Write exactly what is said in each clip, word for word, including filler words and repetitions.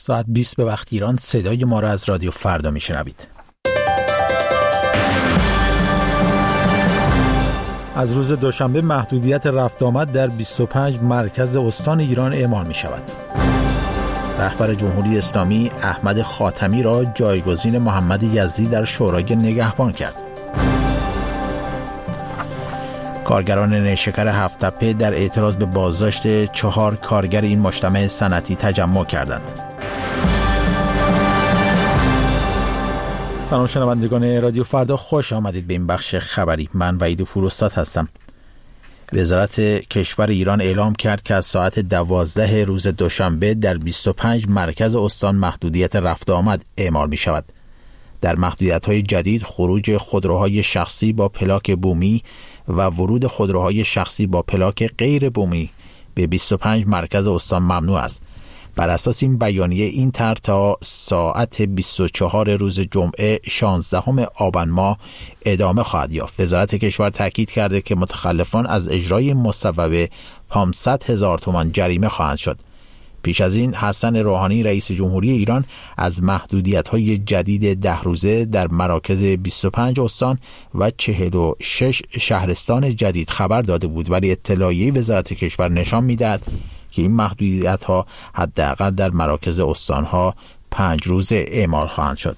ساعت بیست به وقت ایران صدای ما را از رادیو فردا میشنوید. از روز دوشنبه محدودیت رفت آمد در بیست و پنج مرکز استان ایران اعمال می شود. رهبر جمهوری اسلامی احمد خاتمی را جایگزین محمد یزدی در شورای نگهبان کرد. کارگران نیشکر هفت‌تپه در اعتراض به بازداشت چهار کارگر این مجتمع صنعتی تجمع کردند. سلام شنوندگان رادیو فردا، خوش آمدید به این بخش خبری. من وحید پوراستاد هستم. وزارت کشور ایران اعلام کرد که از ساعت دوازده روز دوشنبه در بیست و پنج مرکز استان محدودیت رفت آمد اعمال می شود. در محدودیت‌های جدید خروج خودروهای شخصی با پلاک بومی و ورود خودروهای شخصی با پلاک غیر بومی به بیست و پنج مرکز استان ممنوع است. بر اساس این بیانیه این طرح تا ساعت بیست و چهارم روز جمعه شانزدهم آبان ماه ادامه خواهد یافت. وزارت کشور تاکید کرده که متخلفان از اجرای مصوبه پانصد هزار تومان جریمه خواهند شد. پیش از این حسن روحانی رئیس جمهوری ایران از محدودیت‌های جدید ده روزه در مراکز بیست و پنج استان و چهل و شش شهرستان جدید خبر داده بود، ولی اطلاعیه وزارت کشور نشان می‌دهد که این محدودیت‌ها حداقل در مراکز استان‌ها پنج روزه اعمال خواهند شد.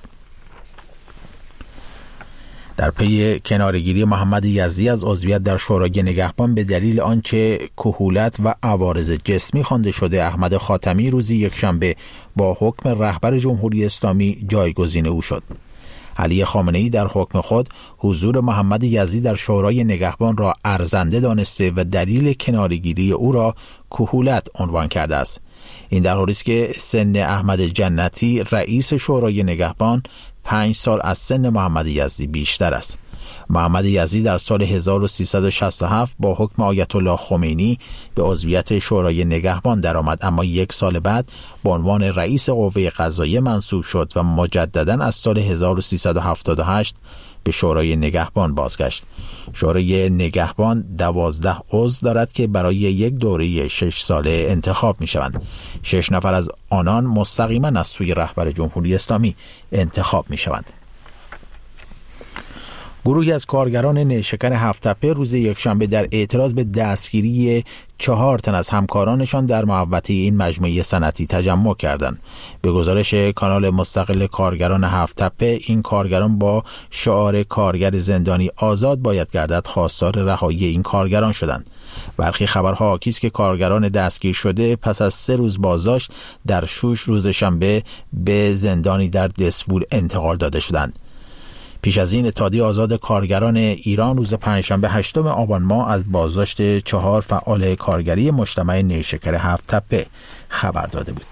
در پی کناره‌گیری محمد یزدی از عضویت در شورای نگهبان به دلیل آنچه کهولت و عوارض جسمی خوانده شده، احمد خاتمی روز یکشنبه با حکم رهبر جمهوری اسلامی جایگزین او شد. علی خامنه‌ای در حکم خود حضور محمد یزدی در شورای نگهبان را ارزنده دانسته و دلیل کناره‌گیری او را کهولت عنوان کرده است. این در حالی است که سن احمد جنتی رئیس شورای نگهبان پنج سال از سن محمد یزدی بیشتر است. محمد یزدی در سال هزار و سیصد و شصت و هفت با حکم آیت الله خمینی به عضویت شورای نگهبان درآمد، اما یک سال بعد به عنوان رئیس قوه قضاییه منصوب شد و مجددا از سال هزار و سیصد و هفتاد و هشت به شورای نگهبان بازگشت. شورای نگهبان دوازده عضو دارد که برای یک دوره شش ساله انتخاب می شوند. شش نفر از آنان مستقیما از سوی رهبر جمهوری اسلامی انتخاب می شوند. گروهی از کارگران نیشکر هفت‌تپه روز یکشنبه در اعتراض به دستگیری چهار تن از همکارانشان در محوطه این مجموعه صنعتی تجمع کردند. به گزارش کانال مستقل کارگران هفت‌تپه، این کارگران با شعار کارگر زندانی آزاد باید گردد خواستار رهایی این کارگران شدند. برخی خبرها حاکی است که کارگران دستگیر شده پس از سه روز بازداشت در شوش روز شنبه به زندانی در دسفول انتقال داده شدند. پیش از این اتحادیه آزاد کارگران ایران روز پنجشنبه هشتم آبان ماه از بازداشت چهار فعال کارگری مجتمع نیشکر هفت‌تپه خبر داده بود.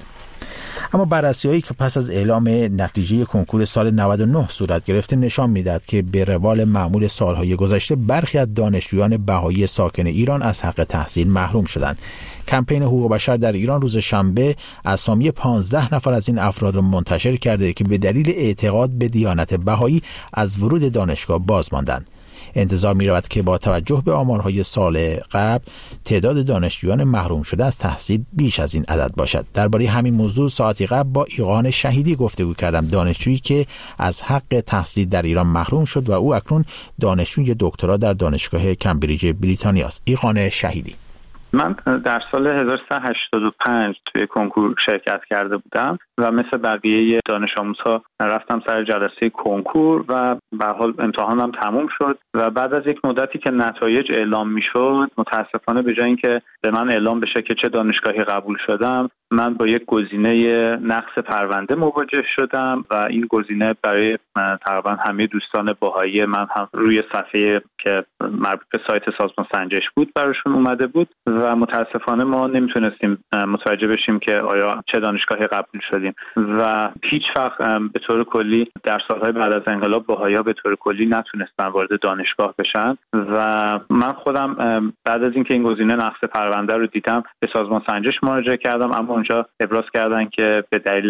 اما بررسی‌هایی که پس از اعلام نتیجه کنکور سال نود و نه صورت گرفته نشان می‌دهد که به روال معمول سالهای گذشته برخی از دانشجویان بهایی ساکن ایران از حق تحصیل محروم شدند. کمپین حقوق بشر در ایران روز شنبه اسامی پانزده نفر از این افراد را منتشر کرده که به دلیل اعتقاد به دیانت بهایی از ورود دانشگاه باز ماندند. انتظار می رود که با توجه به آمارهای سال قبل تعداد دانشجویان محروم شده از تحصیل بیش از این عدد باشد. درباره همین موضوع ساعتی قبل با ایقان شهیدی گفتگو کردم، دانشجویی که از حق تحصیل در ایران محروم شد و او اکنون دانشجوی دکترا در دانشگاه کمبریج بریتانیا است. ایقان شهیدی: من در سال هزار و سیصد و هشتاد و پنج توی کنکور شرکت کرده بودم و مثل بقیه دانش آموزها رفتم سر جلسه کنکور و به هر حال امتحانم تموم شد و بعد از یک مدتی که نتایج اعلام میشد، متاسفانه به جای اینکه به من اعلام بشه که چه دانشگاهی قبول شدم، من با یک گزینه نقص پرونده مواجه شدم و این گزینه برای تقریبا همه دوستان بهایی من هم روی صفحه که مربوط به سایت سازمان سنجش بود براشون اومده بود و متاسفانه ما نمیتونستیم متوجه بشیم که آیا چه دانشگاهی قبول شدیم و هیچ وقت به طور کلی در سالهای بعد از انقلاب بهایی‌ها به طور کلی نتونستن وارد دانشگاه بشن و من خودم بعد از اینکه این گزینه نقص پرونده رو دیدم به سازمان سنجش مراجعه کردم، اما اونجا ابراز کردن که به دلیل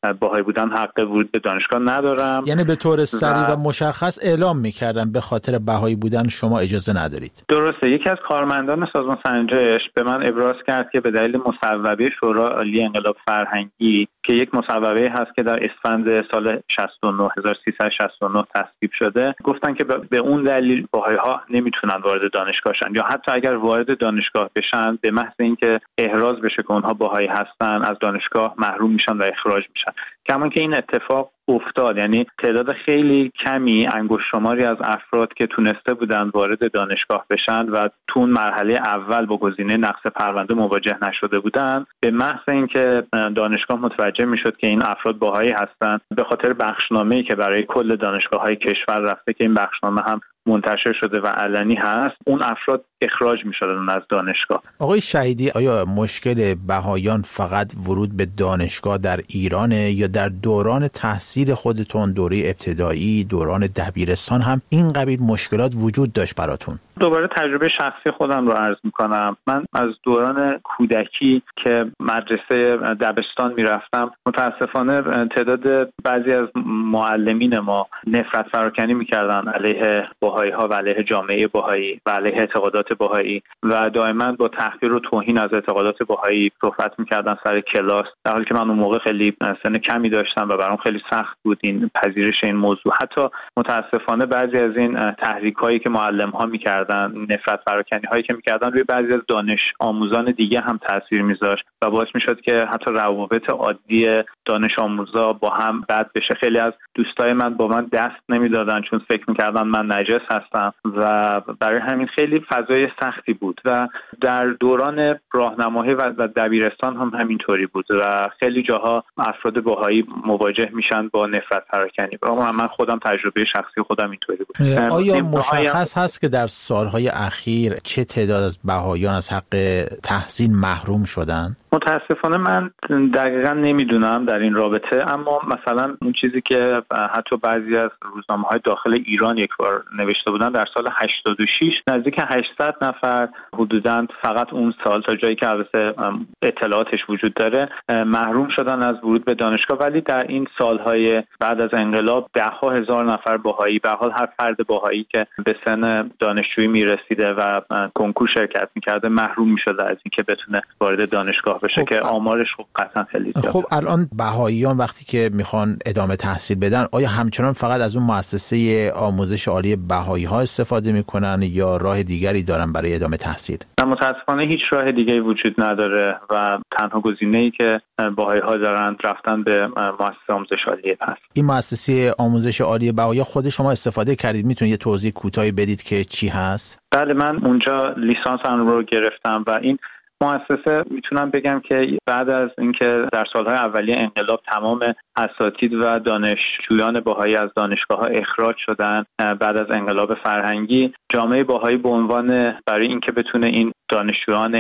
بهایی بودن حق ورود به دانشگاه ندارم. یعنی به طور سریع و, و مشخص اعلام میکردن به خاطر بهایی بودن شما اجازه ندارید. درسته. یکی از کارمندان سازمان سنجش به من ابراز کرد که به دلیل مصوبه شورای عالی انقلاب فرهنگی که یک مصوبه هست که در اسفند سال شصت و نه هزار و سیصد و شصت و نه تصویب شده، گفتن که به اون دلیل بهایی‌ها نمیتونن وارد دانشگاه شن، یا حتی اگر وارد دانشگاه بشن به محض اینکه احراز بشه که اونها بهایی هستن از دانشگاه محروم میشن و اخراج میشن. کما که این اتفاق افتاد، یعنی تعداد خیلی کمی انگشت شماری از افراد که تونسته بودن وارد دانشگاه بشن و تو اون مرحله اول با گزینه نقض پرونده مواجه نشده بودن، به محض اینکه دانشگاه متوجه میشد که این افراد بهایی هستن، به خاطر بخشنامه‌ای که برای کل دانشگاه‌های کشور رفته که این بخشنامه هم منتشر شده و علنی هست، اون افراد اخراج می‌شدن از دانشگاه. آقای شهیدی، آیا مشکل بهایان فقط ورود به دانشگاه در ایرانه یا در دوران تحصیل خودتون، دوره ابتدایی، دوران دبیرستان هم این قبیل مشکلات وجود داشت براتون؟ دوباره تجربه شخصی خودم رو عرض میکنم. من از دوران کودکی که مدرسه دبستان میرفتم، متاسفانه تعداد بعضی از معلمین ما نفرت پراکنی میکردن علیه بهایی ها و علیه جامعه بهایی و علیه اعتقادات بهایی و دائما با تحقیر و توهین از اعتقادات بهایی صحبت میکردن سر کلاس، در حالی که من اون موقع خیلی سن کمی داشتم و برام خیلی سخت بود این پذیرش این موضوع. حتی متاسفانه بعضی از این تحریک هایی که معلم ها میکردن، نفرت پراکنی هایی که میکردن روی بعضی از دانش آموزان دیگه هم تاثیر میذاشت و باعث میشد که حتی روابط عادی دانش آموزا با هم بد بشه. خیلی از دوستای من با من دست نمیدادن چون فکر میکردن من نجس هستم و برای همین خیلی فضای سختی بود و در دوران راهنمایی و دبیرستان هم همینطوری بود و خیلی جاها افراد بهایی مواجه میشن با نفرت پراکنی. من خودم تجربه شخصی خودم اینطوری بود. آیا مشخص هست که در سالهای اخیر چه تعداد از بهاییان از حق تحصیل محروم شدن؟ متاسفانه من دقیقا نمیدونم در این رابطه، اما مثلا اون چیزی که حتی بعضی از روزنامه‌های داخل ایران یک بار نوشته بودن، در سال هشتاد و شش نزدیک هشتصد نفر حدوداً فقط اون سال، تا جایی که البته اطلاعاتش وجود داره، محروم شدن از ورود به دانشگاه. ولی در این سالهای بعد از انقلاب ده ها هزار نفر بهایی، به حال هر فرد بهایی که به سن دانشجویی میرسیده و کنکور شرکت میکرده محروم میشده از اینکه بتونه وارد دانشگاه بشه. خب که آمارش خب قطعا خیلی زیاده. خب الان بهاییان وقتی که میخوان ادامه تحصیل بدن، آیا همچنان فقط از اون مؤسسه آموزش عالی بهایی ها استفاده میکنن یا راه دیگری دارن برای ادامه تحصیل؟ متاسفانه هیچ راه دیگری وجود نداره و تنها گزینه‌ای که بهایی ها دارن رفتن به مؤسسه آموزش عالی هست. این مؤسسه آموزش عالی بهایی خود شما استفاده کردید؟ میتونید یه توضیح کوتاهی بدید که چی هست؟ بله، من اونجا لیسانسم رو گرفتم و این مؤسسه میتونم بگم که بعد از اینکه در سالهای اولیه انقلاب تمام اساتید و دانشجویان بهایی از دانشگاه‌ها اخراج شدن، بعد از انقلاب فرهنگی جامعه بهایی به عنوان برای اینکه بتونه این دانشجویان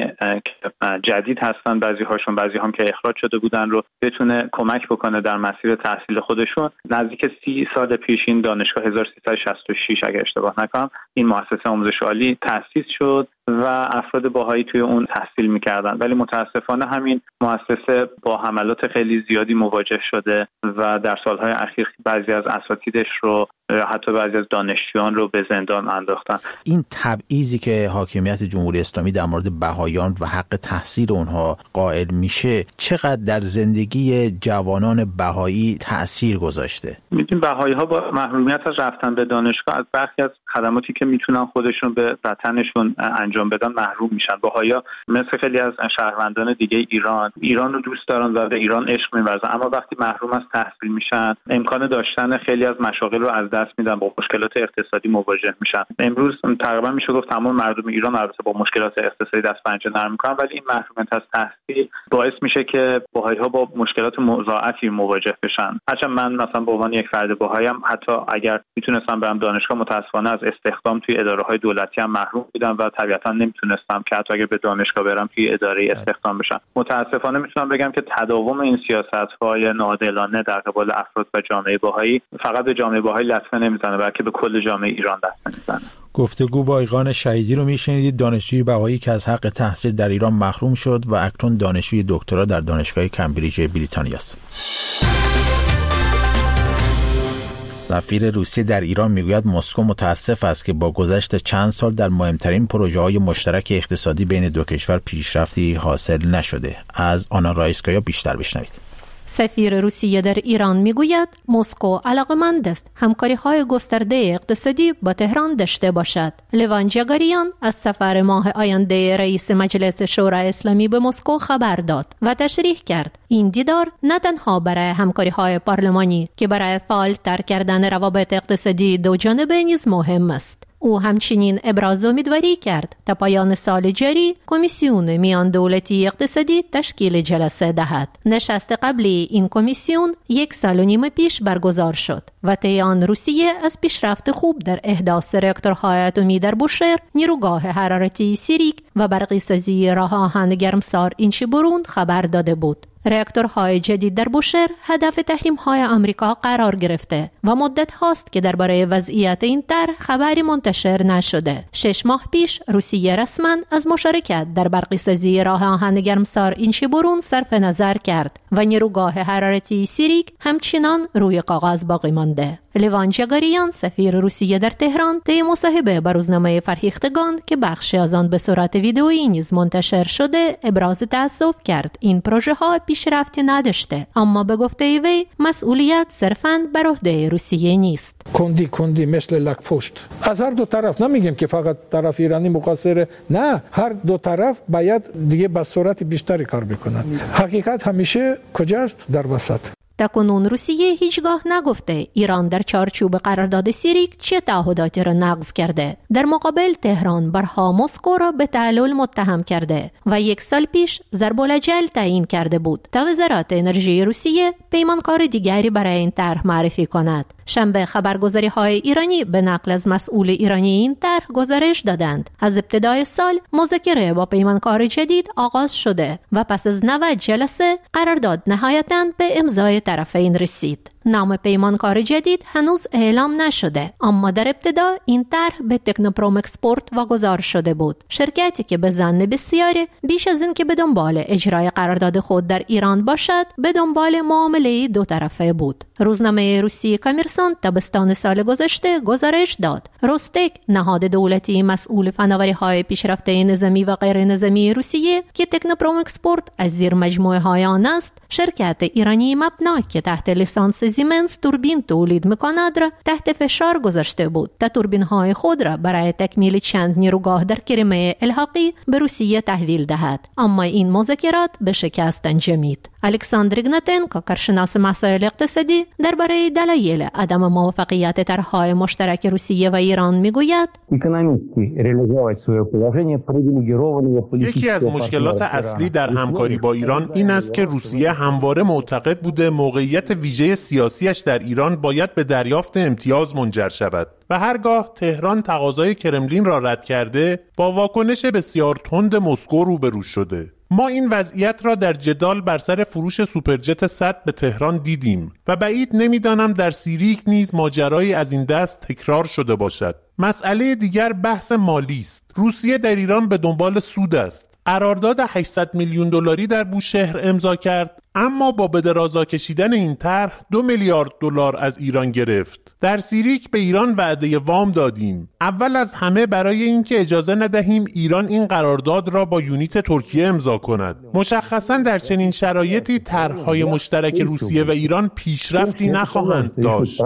جدید هستن، بعضی هاشون بعضی هم که اخراج شده بودن رو بتونه کمک بکنه در مسیر تحصیل خودشون، نزدیک سی سال پیش این دانشگاه هزار و سیصد و شصت و شش اگه اشتباه نکنم این مؤسسه آموزش عالی تأسیس شد و افراد بهایی توی اون تحصیل میکردن. ولی متاسفانه همین مؤسسه با حملات خیلی زیادی مواجه شده و در سالهای اخیر بعضی از اساتیدش رو یا حتی بعضی از دانشجویان رو به زندان انداختن. این تبعیضی که حاکمیت جمهوری اسلامی در مورد بهاییان و حق تحصیل اونها قائل میشه چقدر در زندگی جوانان بهایی تأثیر گذاشته؟ میدونیم بهایی ها با محرومیت از رفتن به دانشگاه از برخی از خدماتی که میتونن خودشون به وطنشون انجام بدن محروم میشن. بهایی ها مثل خیلی از شهروندان دیگه ایران ایران رو دوست دارن و به ایران عشق می‌ورزن، اما وقتی محروم از تحصیل میشن امکان داشتن خیلی از مشاغل رو از دست میدن، با مشکلات اقتصادی مواجه میشن. امروز تقریبا میشه گفت تمام مردم ایران البته با مشکلات اقتصادی دست پنجه نرم میکنن، ولی این محرومیت از تحصیل باعث میشه که بهایی ها با مشکلات مضاعفی مواجه بشن. هرچند من مثلا به عنوان یک فرد بهایی ام حتی اگر میتونستم برم دانشگاه متاسفانه از استخدام توی اداره‌های دولتی هم محروم بودم و طبیعتا نمیتونستم که حتی اگر به دانشگاه برم توی اداره استخدام بشم. متاسفانه میتونم بگم که تداوم این سیاست‌های ناعادلانه در قبال افراد و جامعه بهایی فقط به جامعه بهایی لطمه نمیزنه بلکه به کل جامعه ایران لطمه میزنه. گفتگو با ایقان شهیدی رو میشنیدید، دانشجوی بهایی که از حق تحصیل در ایران محروم شد و اکنون دانشجوی دکترا در دانشگاه کمبریج بریتانیا است. سفیر روسیه در ایران میگوید مسکو متاسف است که با گذشت چند سال در مهمترین پروژه‌های مشترک اقتصادی بین دو کشور پیشرفتی حاصل نشده. از آنا رایسکایا بیشتر بشنوید. سفیر روسیه در ایران میگوید مسکو علاقمند است همکاری‌های گسترده اقتصادی با تهران داشته باشد. لوان جگاریان از سفر ماه آینده رئیس مجلس شورای اسلامی به مسکو خبر داد و تشریح کرد این دیدار نه تنها برای همکاری‌های پارلمانی که برای فعال‌تر کردن روابط اقتصادی دو جانبه نیز مهم است. او همچنین ابراز امیدواری کرد تا پایان سال جاری کمیسیون میان دولتی اقتصادی تشکیل جلسه دهد. نشست قبلی این کمیسیون یک سال و نیم پیش برگزار شد و طی آن روسیه از پیشرفت خوب در احداث راکتورهای اتمی در بوشهر، نیروگاه حرارتی سیریک و برقی راه آهن گرمسار اینچیبورون خبر داده بود. راکتورهای جدید در بوشهر هدف تحریم‌های آمریکا قرار گرفته و مدت هاست که درباره وضعیت این طرح خبری منتشر نشده. شش ماه پیش روسیه رسما از مشارکت در برقی راه آهن گرمسار اینچیبورون صرف نظر کرد و نیروگاه حرارتی سیریک همچنان روی کاغذ باقی مانده. لوان جگاریان سفیر روسیه در تهران طی مصاحبه با روزنامه فرهیختگان که بخشی از آن به صورت ویدئویی نیز منتشر شده ابراز تأسف کرد این پروژه ها پیشرفتی نداشته، اما به گفته وی مسئولیت صرفاً بر عهده روسیه نیست. کندی کندی مثل لک پشت از هر دو طرف، نمیگیم که فقط طرف ایرانی مقصره، نه، هر دو طرف باید دیگه به صورت بیشتری کار بکنن. حقیقت همیشه کجاست؟ در وسط. تاکنون روسیه هیچگاه نگفته ایران در چارچوب قرارداد سیریک چه تعهداتی را نقض کرده. در مقابل تهران برها مسکو را به تعلل متهم کرده و یک سال پیش ضرب الاجل تعیین کرده بود تا وزارت انرژی روسیه پیمانکار دیگری برای این طرح معرفی کند. شنبه خبرگزاری های ایرانی به نقل از مسئول ایرانی این طرح گزارش دادند از ابتدای سال مذاکره با پیمانکار جدید آغاز شده و پس از نود جلسه قرارداد نهایتاً به امضای طرفین رسید. نام پیمانکار جدید هنوز اعلام نشده، اما در ابتدا این طرح به تکنوپروم اکسپورت واگذار شده بود، شرکتی که به ظن بسیاری بیش از این که به دنبال اجرای قرارداد خود در ایران باشد به دنبال معامله دو طرفه بود. روزنامه روسی کامرسانت تابستان سال گذشته گزارش داد روستک، نهاد دولتی مسئول فناوری‌های پیشرفته نظامی و غیر نظامی روسیه که تکنوپروم اکسپورت از زیر مجموعه های آن است، شرکت ایرانی مبنا که تحت لیسانس سیمنس توربین تولید می‌کند را تحت فشار گذاشته بود تا توربین‌های خود را برای تکمیل چند نیروگاه در کریمه الحاقی به روسیه تحویل دهد، اما این مذاکرات به شکست انجامید. الکساندر ایگناتنکو، کارشناس مسائل اقتصادی، درباره دلایل عدم موافقت طرح‌های مشترک روسیه و ایران میگوید یکی از مشکلات اصلی در همکاری با ایران این است که روسیه همواره معتقد بوده موقعیت ویژه سیاسیش در ایران باید به دریافت امتیاز منجر شود و هرگاه تهران تقاضای کرملین را رد کرده با واکنش بسیار تند مسکو روبرو شده. ما این وضعیت را در جدال بر سر فروش سوپرجت صد به تهران دیدیم و بعید نمیدانم در سیریک نیز ماجرایی از این دست تکرار شده باشد. مسئله دیگر بحث مالی است. روسیه در ایران به دنبال سود است. قرارداد هشتصد میلیون دلاری در بوشهر امضا کرد، اما با به درازا کشیدن این طرح دو میلیارد دلار از ایران گرفت. در سیریک به ایران وعده وام دادیم، اول از همه برای اینکه اجازه ندهیم ایران این قرارداد را با یونیت ترکیه امضا کند. مشخصاً در چنین شرایطی طرح‌های مشترک روسیه و ایران پیشرفتی نخواهند داشت.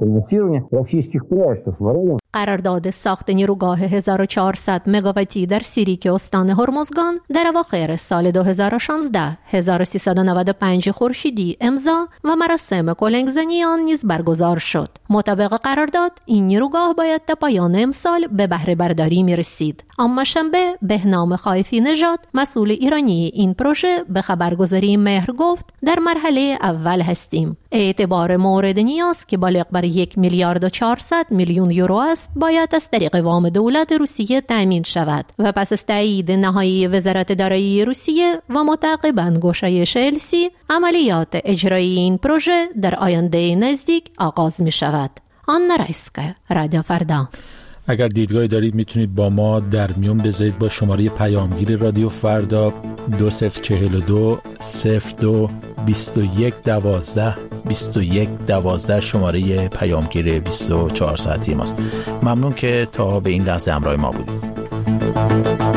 قرارداد ساخت نیروگاه هزار و چهارصد مگاواتی در سیریک استان هرمزگان در اواخر سال دو هزار و شانزده هزار و سیصد و نود و پنج خورشیدی امضا و مراسم کلنگزنی آن نیز برگزار شد. مطابق قرارداد این نیروگاه باید تا پایان امسال به بهره برداری می رسید، اما شنبه بهنام خایفی نژاد مسئول ایرانی این پروژه به خبرگزاری مهر گفت در مرحله اول هستیم. اعتبار مورد نیاز که بالغ بر یک میلیارد و چهارصد میلیون یورو است باید از طریق وام دولت روسیه تامین شود و پس از تایید نهایی وزارت دارایی روسیه و متعاقباً گشایش السی عملیات اجرایی این پروژه در آینده نزدیک آغاز می شود. آنا رایسکا، رادیو فردا. اگر دیدگاهی دارید میتونید با ما در میون بذارید با شماره پیامگیر رادیو فردا دو صفر چهل و دو صفر دو بیست و یک دوازده بیست و یک دوازده شماره پیامگیر بیست و چهار ساعتی ماست. ممنون که تا به این لحظه همراه ما بودید.